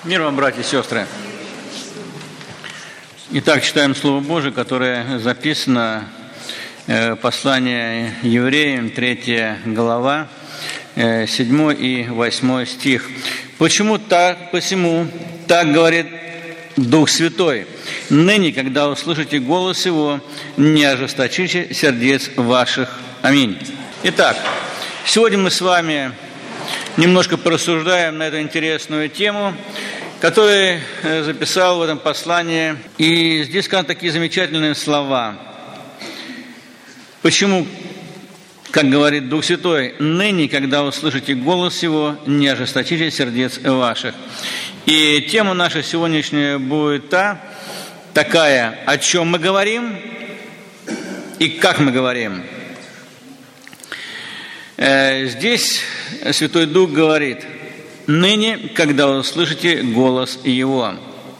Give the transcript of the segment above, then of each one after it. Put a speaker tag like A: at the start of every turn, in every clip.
A: Мир вам, братья и сестры. Итак, читаем Слово Божие, которое записано послание евреям, 3 глава, 7 и 8 стих. Посему так говорит Дух Святой. Ныне, когда услышите голос Его, не ожесточите сердец ваших. Аминь. Итак, сегодня мы с вами немножко порассуждаем на эту интересную тему, которую записал в этом послании. И здесь сказаны такие замечательные слова. Почему, как говорит Дух Святой, ныне, когда услышите голос Его, не ожесточите сердец ваших. И тема наша сегодняшняя будет такая, о чем мы говорим и как мы говорим. Здесь Святой Дух говорит: ныне, когда вы услышите голос Его.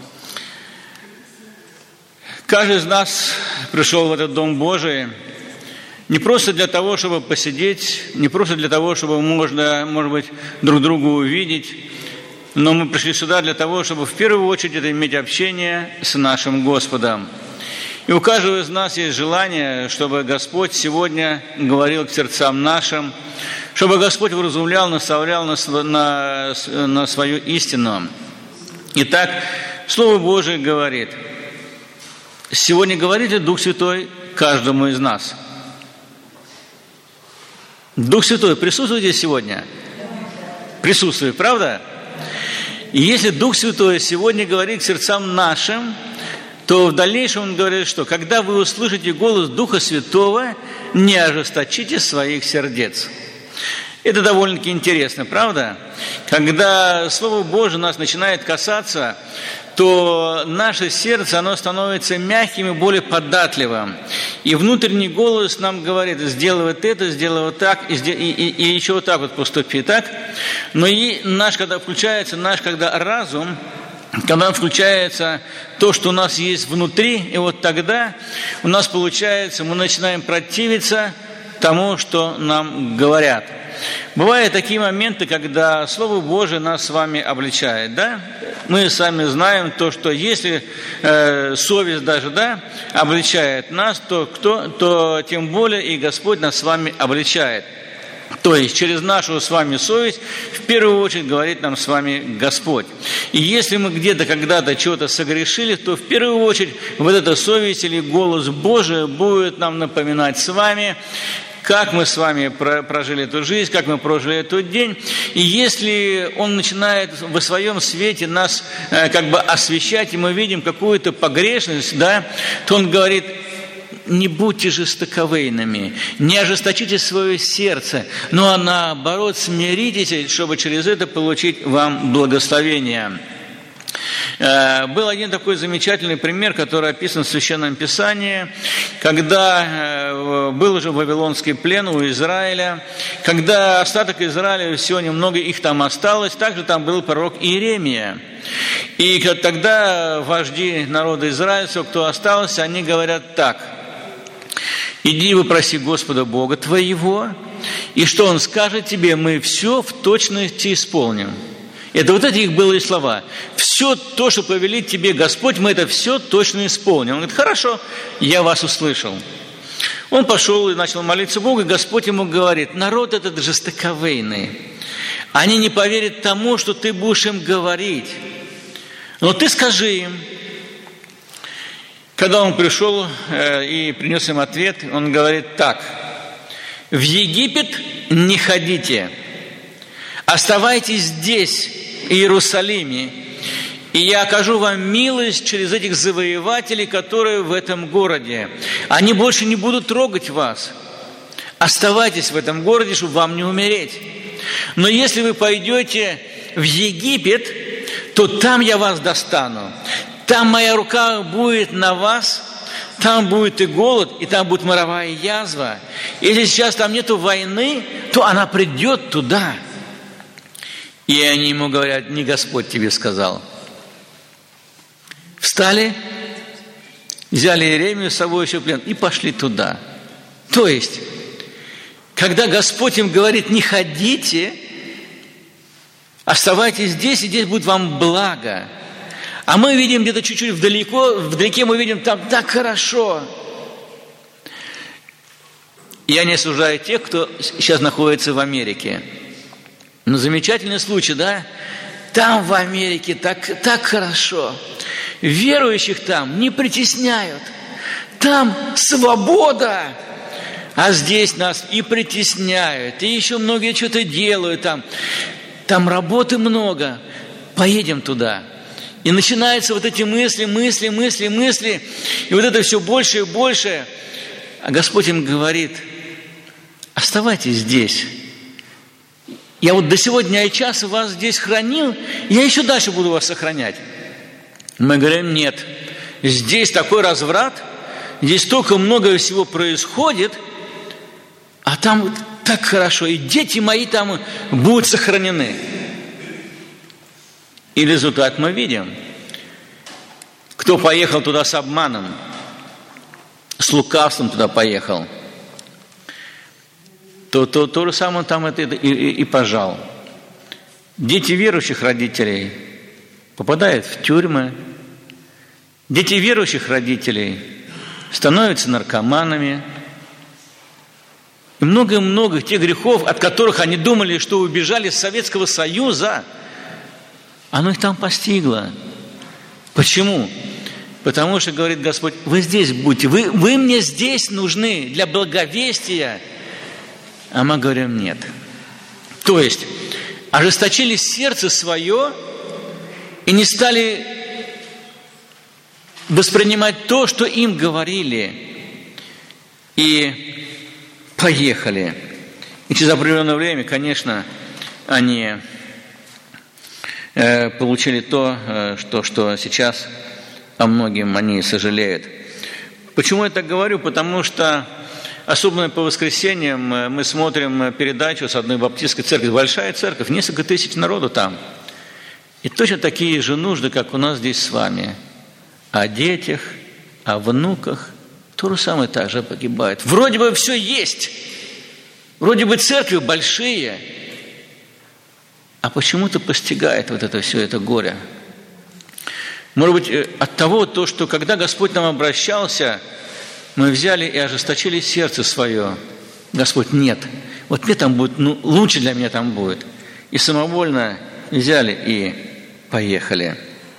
A: Каждый из нас пришел в этот Дом Божий не просто для того, чтобы посидеть, не просто для того, чтобы может быть, друг друга увидеть, но мы пришли сюда для того, чтобы в первую очередь иметь общение с нашим Господом. И у каждого из нас есть желание, чтобы Господь сегодня говорил к сердцам нашим, чтобы Господь вразумлял, наставлял на свою истину. Итак, Слово Божие говорит: сегодня говорит ли Дух Святой каждому из нас? Дух Святой присутствует здесь сегодня? Присутствует, правда? И если Дух Святой сегодня говорит к сердцам нашим, то в дальнейшем он говорит, что когда вы услышите голос Духа Святого, не ожесточите своих сердец. Это довольно-таки интересно, правда? Когда Слово Божие нас начинает касаться, то наше сердце, оно становится мягким и более податливым. И внутренний голос нам говорит: сделай вот это, сделай вот так, и еще вот так вот поступи, так? Но и когда включается разум, когда включается то, что у нас есть внутри, и вот тогда у нас получается, мы начинаем противиться тому, что нам говорят. Бывают такие моменты, когда Слово Божие нас с вами обличает, да? Мы сами знаем то, что если совесть даже, да, обличает нас, то тем более и Господь нас с вами обличает. То есть через нашу с вами совесть в первую очередь говорит нам с вами Господь. И если мы где-то когда-то чего-то согрешили, то в первую очередь вот эта совесть или голос Божий будет нам напоминать с вами, как мы с вами прожили эту жизнь, как мы прожили этот день. И если Он начинает в своем свете нас освещать, и мы видим какую-то погрешность, да, то Он говорит: не будьте жестоковыйными, не ожесточите свое сердце, но наоборот смиритесь, чтобы через это получить вам благословение. Был один такой замечательный пример, который описан в Священном Писании, когда был уже вавилонский плен у Израиля, когда остаток Израиля, всего немного их там осталось, также там был пророк Иеремия. И тогда вожди народа израильского, кто остался, они говорят так: иди вопроси Господа Бога твоего, и что Он скажет тебе, мы все в точности исполним. Это вот эти их были слова. Все то, что повелит тебе Господь, мы это все точно исполним. Он говорит: хорошо, я вас услышал. Он пошел и начал молиться Богу, и Господь ему говорит: народ этот жестоковейный. Они не поверят тому, что ты будешь им говорить. Но ты скажи им. Когда он пришел и принес им ответ, он говорит так: в Египет не ходите, оставайтесь здесь, в Иерусалиме, и я окажу вам милость через этих завоевателей, которые в этом городе. Они больше не будут трогать вас. Оставайтесь в этом городе, чтобы вам не умереть. Но если вы пойдете в Египет, то там я вас достану. Там моя рука будет на вас, там будет и голод, и там будет моровая язва. Если сейчас там нету войны, то она придет туда. И они ему говорят: не Господь тебе сказал. Встали, взяли Иеремию с собой еще в плен и пошли туда. То есть, когда Господь им говорит: не ходите, Оставайтесь здесь, и здесь будет вам благо. А мы видим где-то чуть-чуть вдалеке мы видим, там так хорошо. Я не осуждаю тех, кто сейчас находится в Америке. Но замечательный случай, да? Там в Америке так хорошо. Верующих там не притесняют. Там свобода. А здесь нас и притесняют, и еще многие что-то делают там. Там работы много. Поедем туда. И начинаются вот эти мысли. И вот это все больше и больше. А Господь им говорит: оставайтесь здесь. Я вот до сегодня часа вас здесь хранил, я еще дальше буду вас сохранять. Мы говорим: нет, здесь такой разврат, здесь столько много всего происходит, а там так хорошо, и дети мои там будут сохранены. И результат мы видим. Кто поехал туда с обманом, с лукавством туда поехал, то же самое там это и пожал. Дети верующих родителей попадают в тюрьмы. Дети верующих родителей становятся наркоманами. И много-много тех грехов, от которых они думали, что убежали с Советского Союза, оно их там постигло. Почему? Потому что, говорит Господь, вы здесь будьте, вы мне здесь нужны для благовестия. А мы говорим: нет. То есть ожесточили сердце свое и не стали воспринимать то, что им говорили, и поехали. И через определенное время, конечно, они получили то, что сейчас о многим они сожалеют. Почему я так говорю? Потому что особенно по воскресеньям мы смотрим передачу с одной баптистской церкви. Большая церковь, несколько тысяч народу там. И точно такие же нужды, как у нас здесь с вами. О детях, о внуках. То же самое также погибает. Вроде бы все есть. Вроде бы церкви большие. А почему-то постигает вот это все, это горе. Может быть, от того, что когда Господь нам обращался, мы взяли и ожесточили сердце свое. Господь: нет, вот мне там будет, лучше для меня там будет. И самовольно взяли и поехали.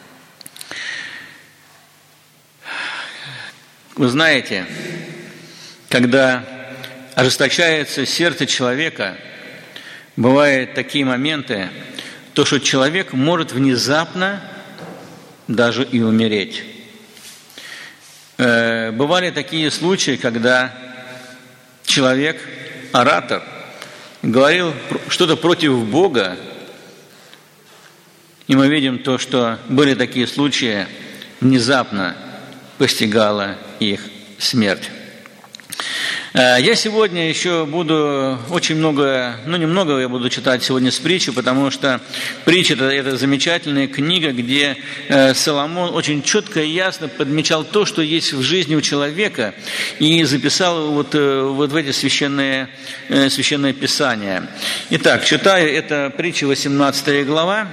A: Вы знаете, когда ожесточается сердце человека, бывают такие моменты, то, что человек может внезапно даже и умереть. Бывали такие случаи, когда человек, оратор, говорил что-то против Бога, и мы видим то, что были такие случаи, внезапно постигала их смерть. Я сегодня еще буду очень много, немного я буду читать сегодня с притчи, потому что притча – это замечательная книга, где Соломон очень четко и ясно подмечал то, что есть в жизни у человека, и записал вот в эти священные писания. Итак, читаю, это притча 18 глава,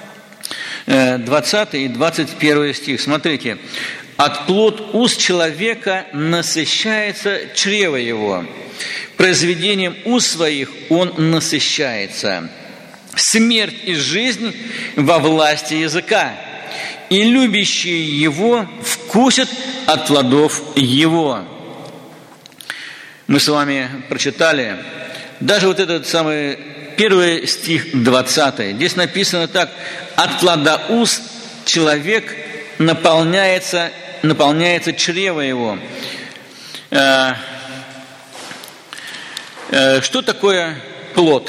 A: 20 и 21 стих. Смотрите. «От плод уст человека насыщается чрево его, произведением уст своих он насыщается. Смерть и жизнь во власти языка, и любящие его вкусят от плодов его». Мы с вами прочитали даже вот этот самый первый стих 20. Здесь написано так: «От плода уст человек наполняется чрево его». Что такое плод?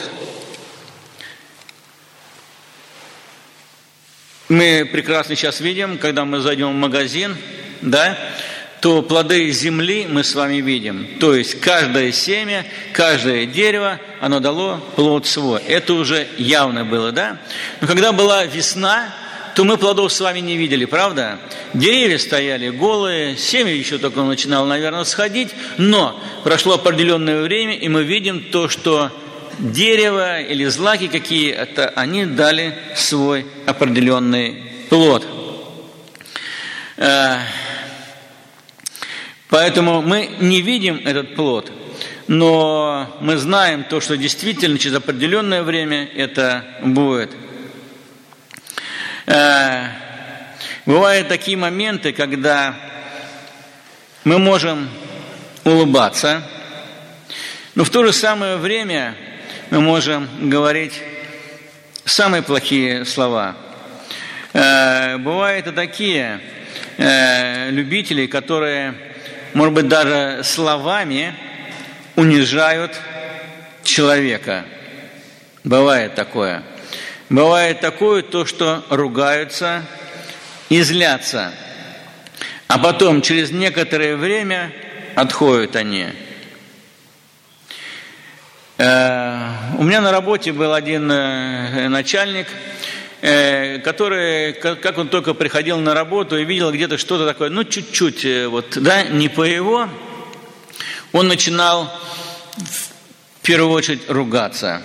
A: Мы прекрасно сейчас видим, когда мы зайдем в магазин, да, то плоды земли мы с вами видим. То есть каждое семя, каждое дерево, оно дало плод свой. Это уже явно было, да? Но когда была весна, то мы плодов с вами не видели, правда? Деревья стояли голые, семя еще только начинало, наверное, сходить, но прошло определенное время, и мы видим то, что дерево или злаки какие-то, они дали свой определенный плод. Поэтому мы не видим этот плод, но мы знаем то, что действительно через определенное время это будет. Бывают такие моменты, когда мы можем улыбаться, но в то же самое время мы можем говорить самые плохие слова. Бывают и такие любители, которые, может быть, даже словами унижают человека. Бывает такое. Бывает такое, то, что ругаются и злятся, а потом через некоторое время отходят они. У меня на работе был один начальник, который, как он только приходил на работу и видел где-то что-то такое, ну, чуть-чуть, не по его, он начинал в первую очередь ругаться.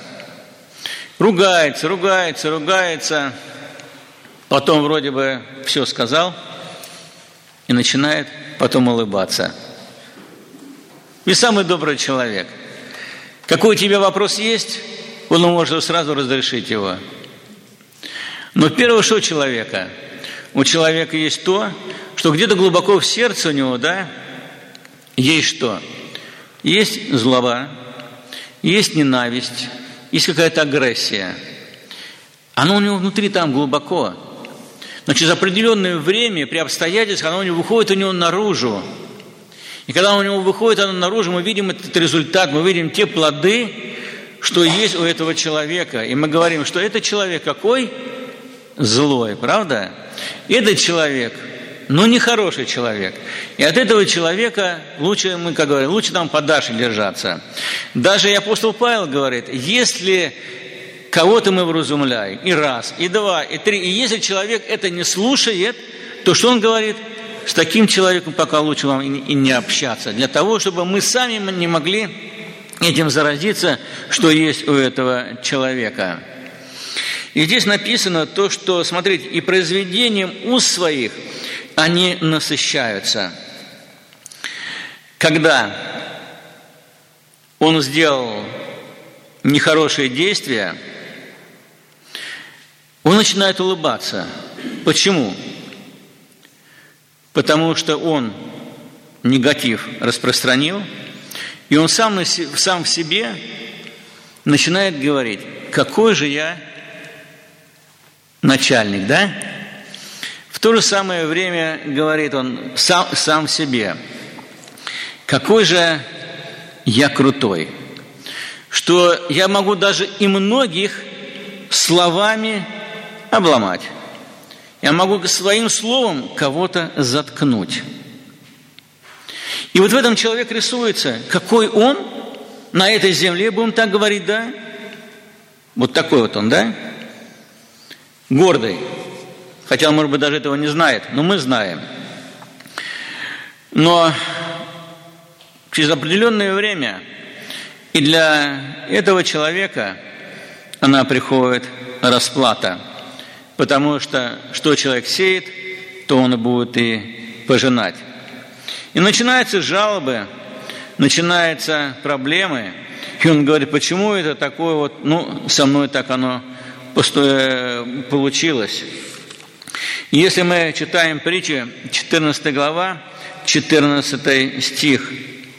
A: Ругается, потом вроде бы все сказал и начинает потом улыбаться. И самый добрый человек. Какой у тебя вопрос есть, он может сразу разрешить его. Но первое, что у человека есть то, что где-то глубоко в сердце у него, есть что? Есть злоба, есть ненависть, есть какая-то агрессия. Оно у него внутри там глубоко. Но через определенное время, при обстоятельствах, оно у него выходит наружу. И когда у него выходит оно наружу, мы видим этот результат, мы видим те плоды, что есть у этого человека. И мы говорим, что этот человек какой? Злой, правда? Этот человек, нехороший человек. И от этого человека лучше, мы, как говорим, лучше нам подальше держаться. Даже и апостол Павел говорит, если кого-то мы вразумляем, и раз, и два, и три, и если человек это не слушает, то что он говорит? С таким человеком пока лучше вам и не общаться, для того, чтобы мы сами не могли этим заразиться, что есть у этого человека. И здесь написано то, что, смотрите, и произведением уст своих они насыщаются. Когда он сделал нехорошие действия, он начинает улыбаться. Почему? Потому что он негатив распространил, и он сам в себе начинает говорить, какой же я начальник, да? В то же самое время говорит он сам в себе, какой же я крутой, что я могу даже и многих словами обломать. Я могу своим словом кого-то заткнуть. И вот в этом человек рисуется, какой он на этой земле, будем так говорить, да? Вот такой вот он, да? Гордый. Хотя он, может быть, даже этого не знает, но мы знаем. Но через определенное время и для этого человека она приходит расплата. Потому что человек сеет, то он и будет и пожинать. И начинаются жалобы, начинаются проблемы. И он говорит, почему это такое вот, со мной так оно получилось. И если мы читаем притчи, 14 глава, 14 стих.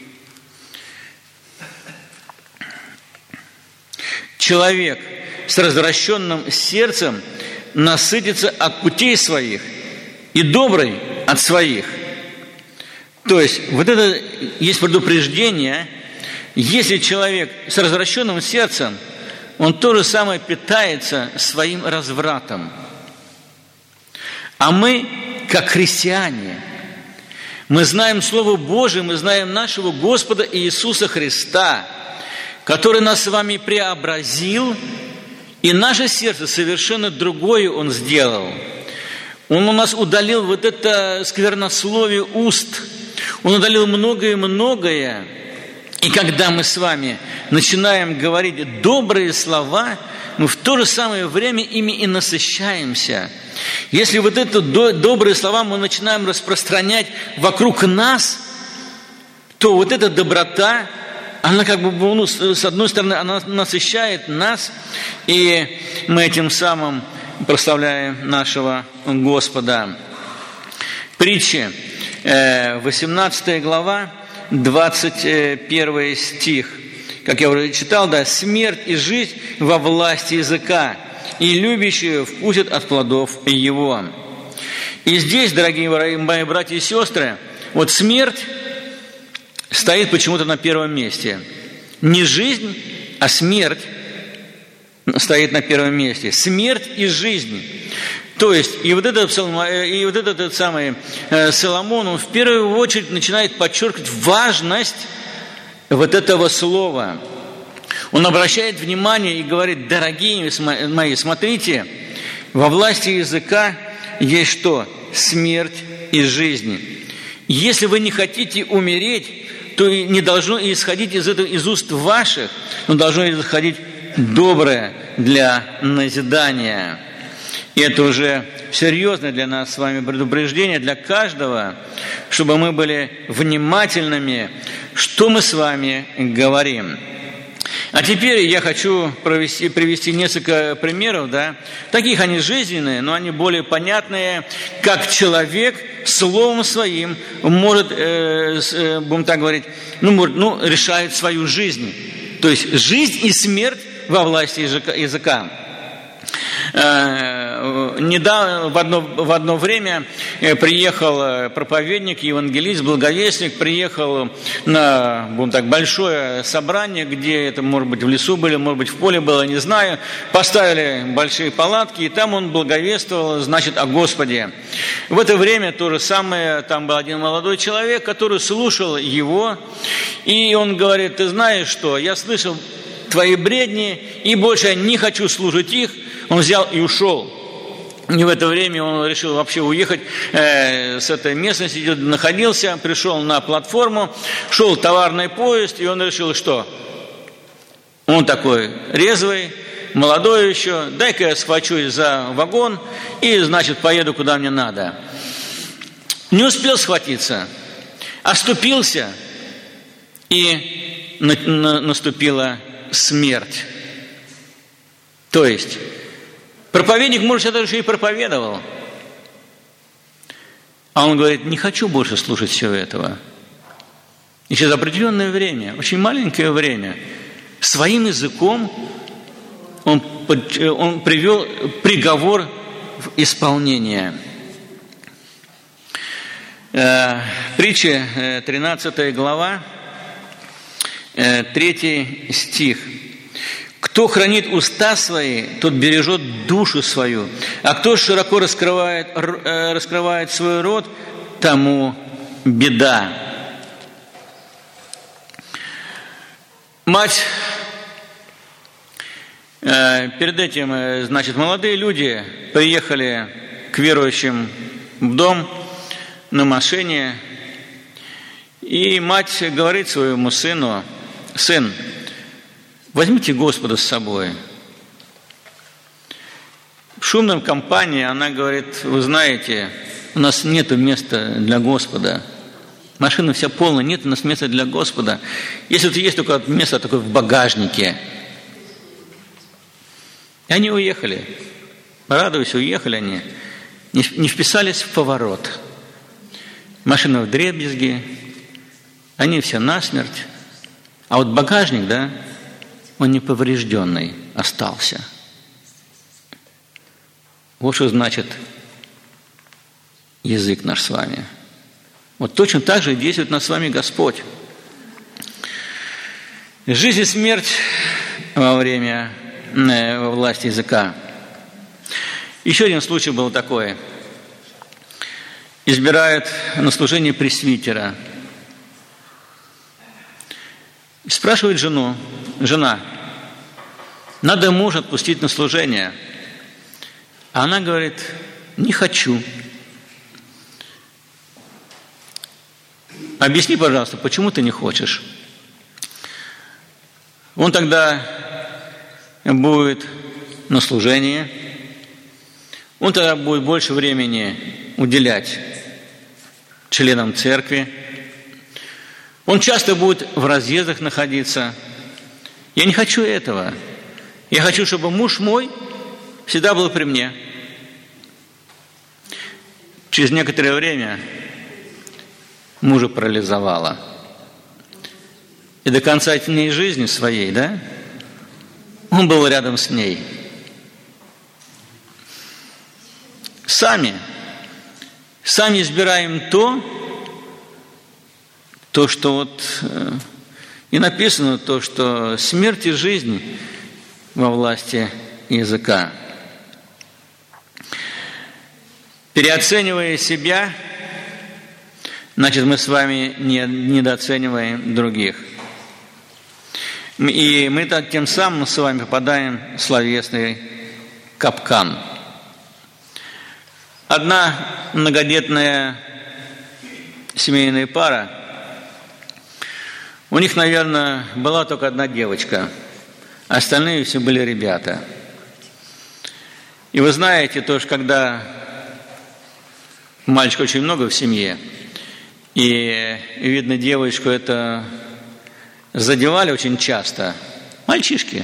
A: Человек с развращенным сердцем насытится от путей своих, и добрый от своих. То есть, вот это есть предупреждение, если человек с развращенным сердцем, он то же самое питается своим развратом. А мы, как христиане, мы знаем Слово Божие, мы знаем нашего Господа Иисуса Христа, который нас с вами преобразил, и наше сердце совершенно другое Он сделал. Он у нас удалил вот это сквернословие уст. Он удалил многое-многое. И когда мы с вами начинаем говорить добрые слова, мы в то же самое время ими и насыщаемся. Если вот эти добрые слова мы начинаем распространять вокруг нас, то вот эта доброта, она как бы, с одной стороны, она насыщает нас, и мы этим самым прославляем нашего Господа. Притчи, 18 глава, 21 стих. Как я уже читал, да, «Смерть и жизнь во власти языка, и любящие вкусят от плодов его». И здесь, дорогие мои братья и сестры, вот смерть стоит почему-то на первом месте. Не жизнь, а смерть стоит на первом месте. Смерть и жизнь. То есть, и вот этот самый Соломон, он в первую очередь начинает подчеркивать важность вот этого слова. Он обращает внимание и говорит: дорогие мои, смотрите, во власти языка есть что? Смерть и жизнь. Если вы не хотите умереть, то не должно исходить из уст ваших, но должно исходить доброе для назидания. И это уже серьезное для нас с вами предупреждение для каждого, чтобы мы были внимательными, что мы с вами говорим. А теперь я хочу привести несколько примеров, да, таких они жизненные, но они более понятные, как человек словом своим может, будем так говорить, решает свою жизнь. То есть жизнь и смерть во власти языка. Недавно, в одно время приехал проповедник, евангелист, благовестник, приехал на, будем так, большое собрание, где это, может быть, в лесу были, может быть, в поле было, не знаю. Поставили большие палатки, и там он благовествовал, значит, о Господе. В это время то же самое, там был один молодой человек, который слушал его, и он говорит: ты знаешь что, я слышал твои бредни, и больше я не хочу слушать их. Он взял и ушел. И в это время он решил вообще уехать с этой местности, где находился, пришел на платформу, шел товарный поезд, и он решил, что он такой резвый, молодой еще, дай-ка я схвачусь за вагон и, значит, поеду куда мне надо. Не успел схватиться, оступился, и наступила смерть. То есть проповедник, может, это даже и проповедовал. А он говорит: не хочу больше слушать всего этого. И через определенное время, очень маленькое время, своим языком он привел приговор в исполнение. Притча, 13 глава, 3 стих. Кто хранит уста свои, тот бережет душу свою, а кто широко раскрывает свой рот, тому беда. Мать, перед этим, значит, молодые люди приехали к верующим в дом на машине, и мать говорит своему сыну: сын, возьмите Господа с собой. В шумной компании она говорит: вы знаете, у нас нет места для Господа. Машина вся полная, нет у нас места для Господа. Если тут есть только место такое в багажнике. И они уехали. Радуясь, уехали они. Не вписались в поворот. Машина вдребезги. Они все насмерть. А вот багажник, да, он неповрежденный остался. Вот что значит язык наш с вами. Вот точно так же действует над с вами Господь. Жизнь и смерть во время власти языка. Еще один случай был такой. Избирают на служение пресвитера. Спрашивает жена: надо мужа отпустить на служение. А она говорит: не хочу. Объясни, пожалуйста, почему ты не хочешь? Он тогда будет на служении, он тогда будет больше времени уделять членам церкви, он часто будет в разъездах находиться. Я не хочу этого. Я хочу, чтобы муж мой всегда был при мне. Через некоторое время мужа парализовало. И до конца дней жизни своей, да, он был рядом с ней. Сами избираем то, что вот и написано, то, что смерть и жизнь во власти языка. Переоценивая себя, значит, мы с вами недооцениваем других. И мы так тем самым с вами попадаем в словесный капкан. Одна многодетная семейная пара, у них, наверное, была только одна девочка, остальные все были ребята. И вы знаете, тоже, когда мальчика очень много в семье, и, видно, девочку это задевали очень часто, мальчишки.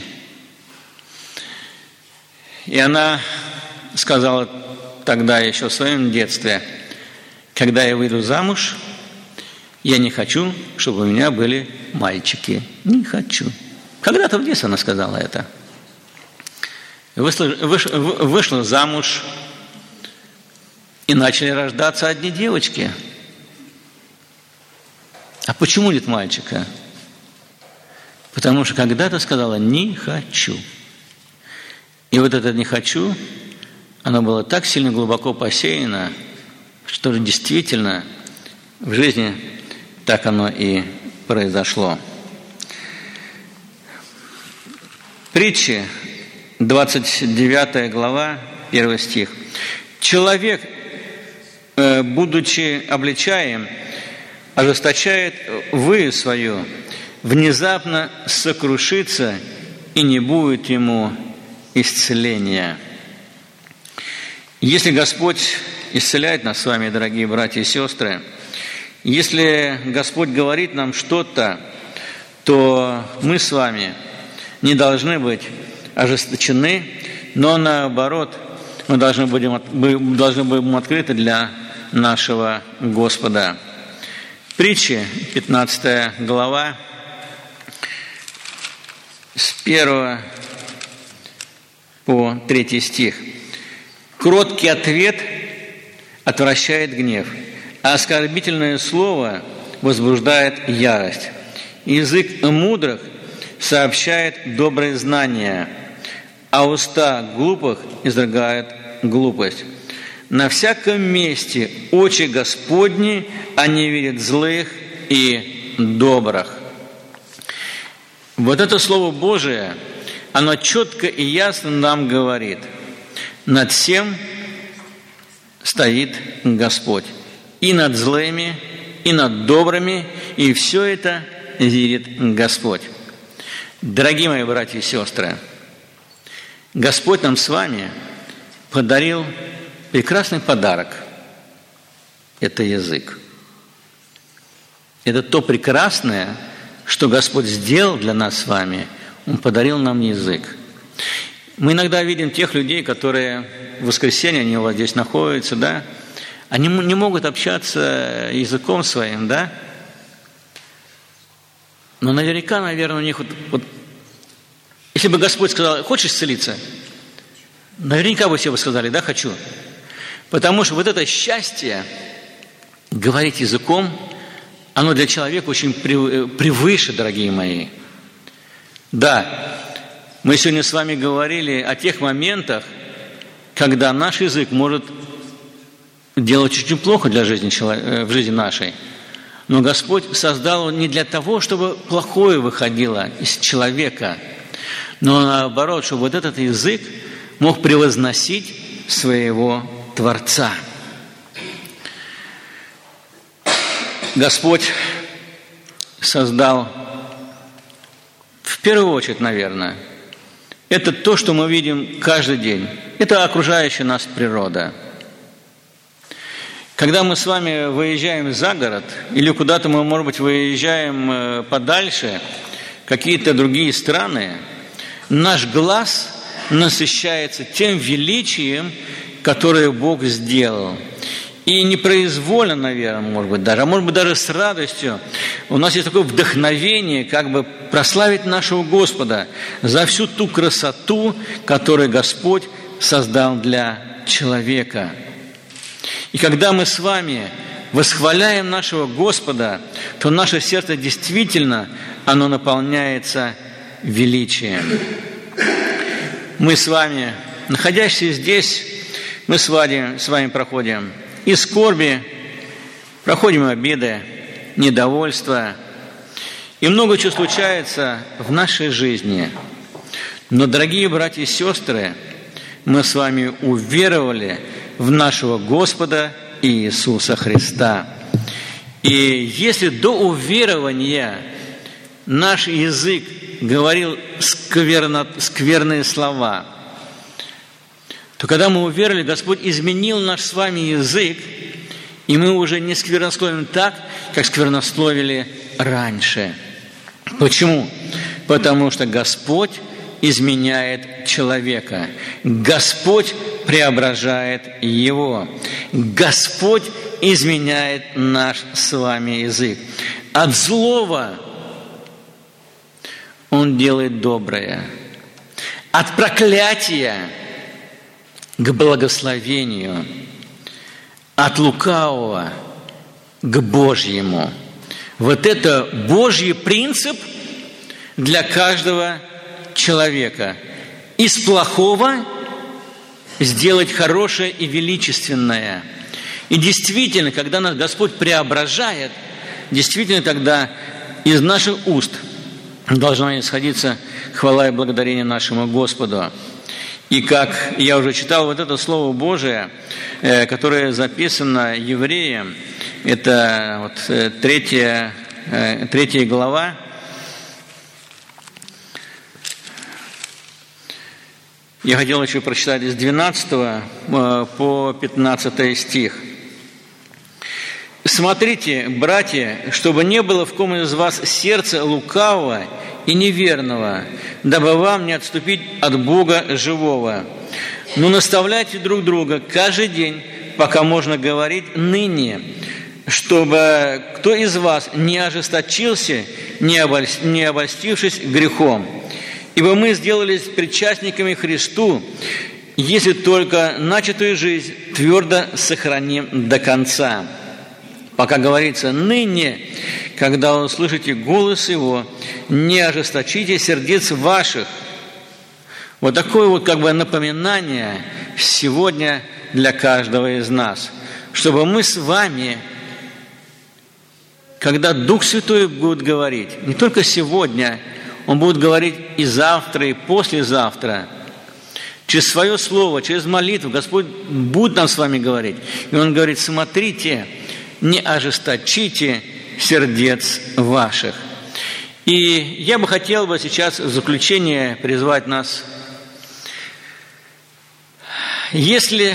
A: И она сказала тогда еще в своем детстве: когда я выйду замуж, я не хочу, чтобы у меня были мальчики. Не хочу. Когда-то в детстве она сказала это. Вышла замуж, и начали рождаться одни девочки. А почему нет мальчика? Потому что когда-то сказала «не хочу». И вот это «не хочу», оно было так сильно глубоко посеяно, что действительно в жизни так оно и произошло. Притчи, 29 глава, 1 стих. «Человек, будучи обличаем, ожесточает выю свою, внезапно сокрушится, и не будет ему исцеления». Если Господь исцеляет нас с вами, дорогие братья и сестры, если Господь говорит нам что-то, то мы с вами не должны быть ожесточены, но наоборот, мы должны будем открыты для нашего Господа. Притчи, 15 глава, с 1 по 3 стих. «Кроткий ответ отвращает гнев, а оскорбительное слово возбуждает ярость. Язык мудрых сообщает добрые знания, а уста глупых изрыгают глупость. На всяком месте очи Господни, они видят злых и добрых». Вот это Слово Божие, оно четко и ясно нам говорит: над всем стоит Господь. И над злыми, и над добрыми, и все это видит Господь. Дорогие мои братья и сестры, Господь нам с вами подарил прекрасный подарок. Это язык. Это то прекрасное, что Господь сделал для нас с вами. Он подарил нам язык. Мы иногда видим тех людей, которые в воскресенье, они у вас здесь находятся, да, они не могут общаться языком своим, да, но наверняка, наверное, у них вот если бы Господь сказал: хочешь исцелиться? Наверняка бы все бы сказали: да, хочу. Потому что вот это счастье говорить языком, оно для человека очень превыше, дорогие мои. Да, мы сегодня с вами говорили о тех моментах, когда наш язык может делать очень плохо для жизни, в жизни нашей. Но Господь создал его не для того, чтобы плохое выходило из человека, но наоборот, чтобы вот этот язык мог превозносить своего Творца. Господь создал в первую очередь, наверное, это то, что мы видим каждый день. Это окружающая нас природа. Когда мы с вами выезжаем за город, или куда-то мы, может быть, выезжаем подальше, какие-то другие страны, наш глаз насыщается тем величием, которое Бог сделал. И непроизвольно, наверное, может быть, даже с радостью у нас есть такое вдохновение, как бы прославить нашего Господа за всю ту красоту, которую Господь создал для человека. И когда мы с вами восхваляем нашего Господа, то наше сердце действительно, оно наполняется величием. Мы с вами, находящиеся здесь, мы с вами проходим и скорби, проходим обиды, недовольство. И много чего случается в нашей жизни. Но, дорогие братья и сестры, мы с вами уверовали в нашего Господа Иисуса Христа. И если до уверования наш язык говорил скверные слова, то когда мы уверовали, Господь изменил наш с вами язык, и мы уже не сквернословим так, как сквернословили раньше. Почему? Потому что Господь изменяет человека. Господь преображает его. Господь изменяет наш с вами язык. От злого Он делает доброе. От проклятия к благословению, от лукавого к Божьему. Вот это Божий принцип для каждого человека. Из плохого сделать хорошее и величественное. И действительно, когда нас Господь преображает, действительно тогда из наших уст должна исходиться хвала и благодарение нашему Господу. И как я уже читал, вот это Слово Божие, которое записано Евреям, это вот 3 глава, я хотел еще прочитать с 12 по 15 стих. «Смотрите, братья, чтобы не было в ком из вас сердца лукавого и неверного, дабы вам не отступить от Бога живого. Но наставляйте друг друга каждый день, пока можно говорить ныне, чтобы кто из вас не ожесточился, не обольстившись грехом. Ибо мы сделались причастниками Христу, если только начатую жизнь твердо сохраним до конца. Пока говорится ныне, когда услышите голос Его, не ожесточите сердец ваших». Вот такое вот как бы напоминание сегодня для каждого из нас, чтобы мы с вами, когда Дух Святой будет говорить, не только сегодня, Он будет говорить и завтра, и послезавтра, через свое слово, через молитву Господь будет нам с вами говорить. И Он говорит: смотрите, не ожесточите сердец ваших. И я бы хотел сейчас в заключение призвать нас, если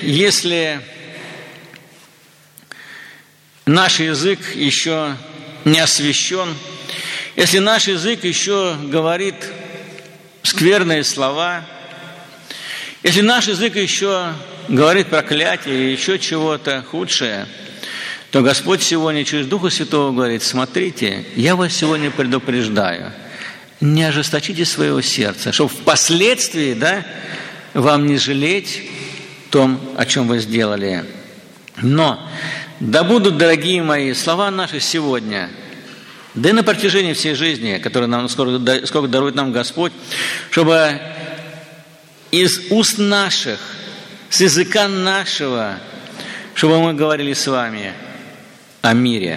A: наш язык еще не освящен, если наш язык еще говорит скверные слова, если наш язык еще говорит проклятие и еще чего-то худшее, то Господь сегодня через Духа Святого говорит: смотрите, я вас сегодня предупреждаю, не ожесточите своего сердца, чтобы впоследствии, вам не жалеть о том, о чем вы сделали. Но да будут, дорогие мои, слова наши сегодня, да и на протяжении всей жизни, которую нам сколько дарует нам Господь, чтобы из уст наших, с языка нашего, чтобы мы говорили с вами о мире.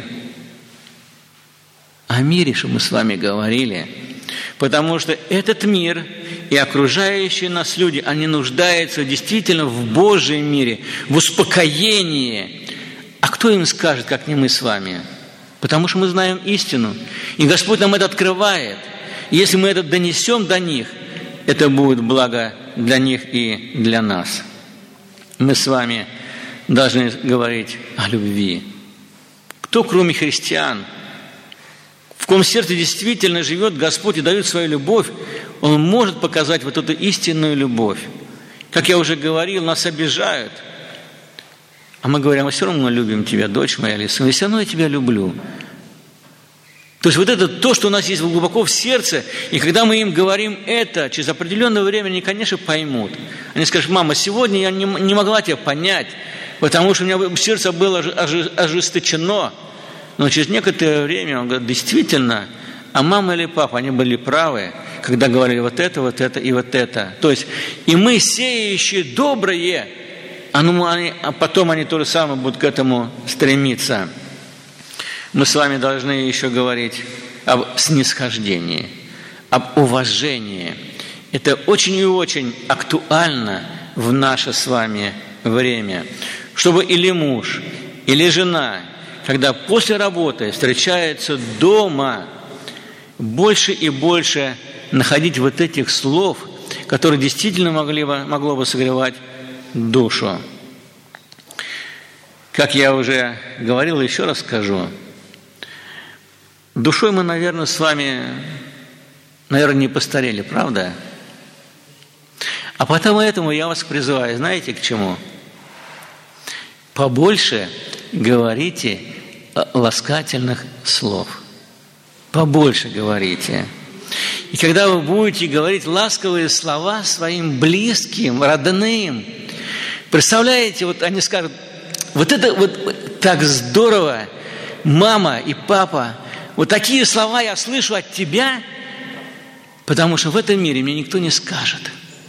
A: О мире, чтобы мы с вами говорили. Потому что этот мир и окружающие нас люди, они нуждаются действительно в Божьем мире, в успокоении. А кто им скажет, как не мы с вами? Потому что мы знаем истину. И Господь нам это открывает. Если мы это донесем до них, это будет благо для них и для нас. Мы с вами должны говорить о любви. Кто, кроме христиан, в ком сердце действительно живет Господь и дает свою любовь, Он может показать вот эту истинную любовь. Как я уже говорил, нас обижают. А мы говорим, мы все равно любим тебя, дочь моя или сын, и все равно я тебя люблю. То есть вот это то, что у нас есть глубоко в сердце, и когда мы им говорим это, через определенное время они, конечно, поймут. Они скажут: мама, сегодня я не могла тебя понять, потому что у меня сердце было ожесточено. Но через некоторое время он говорит: действительно, а мама или папа, они были правы, когда говорили вот это и вот это. То есть и мы, сеющие доброе, а потом они то же самое будут к этому стремиться. Мы с вами должны еще говорить об снисхождении, об уважении. Это очень и очень актуально в наше с вами время. Чтобы или муж, или жена, когда после работы встречаются дома, больше и больше находить вот этих слов, которые действительно могло бы согревать душу. Как я уже говорил, еще раз скажу. Душой мы, наверное, с вами, не постарели, правда? А поэтому я вас призываю, знаете, к чему? Побольше говорите ласкательных слов. Побольше говорите. И когда вы будете говорить ласковые слова своим близким, родным, представляете, вот они скажут: вот это вот так здорово, мама и папа, вот такие слова я слышу от тебя, потому что в этом мире мне никто не скажет.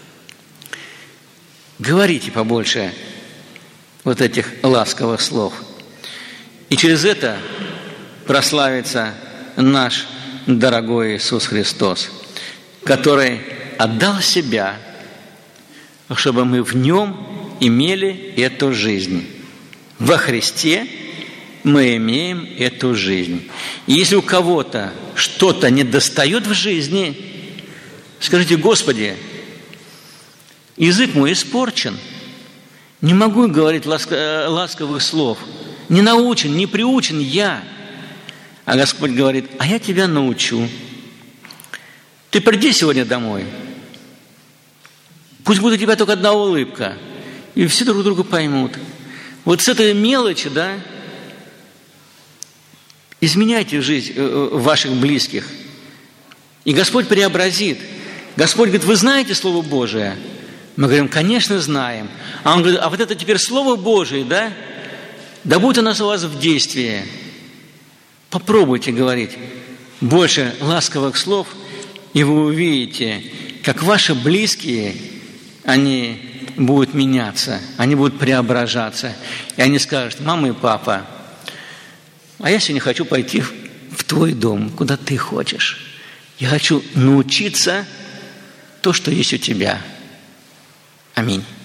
A: Говорите побольше вот этих ласковых слов. И через это прославится наш дорогой Иисус Христос, который отдал себя, чтобы мы в Нем имели эту жизнь. Во Христе мы имеем эту жизнь. И если у кого-то что-то недостает в жизни, скажите: Господи, язык мой испорчен, не могу говорить ласковых слов, не научен, не приучен я. А Господь говорит: а я тебя научу. Ты приди сегодня домой. Пусть будет у тебя только одна улыбка, и все друг друга поймут. Вот с этой мелочи, изменяйте жизнь ваших близких. И Господь преобразит. Господь говорит: вы знаете Слово Божие? Мы говорим: конечно, знаем. А Он говорит: а вот это теперь Слово Божие, да будет оно у вас в действии. Попробуйте говорить больше ласковых слов, и вы увидите, как ваши близкие, они будут меняться, они будут преображаться. И они скажут: мама и папа, а я сегодня хочу пойти в твой дом, куда ты хочешь. Я хочу научиться то, что есть у тебя. Аминь.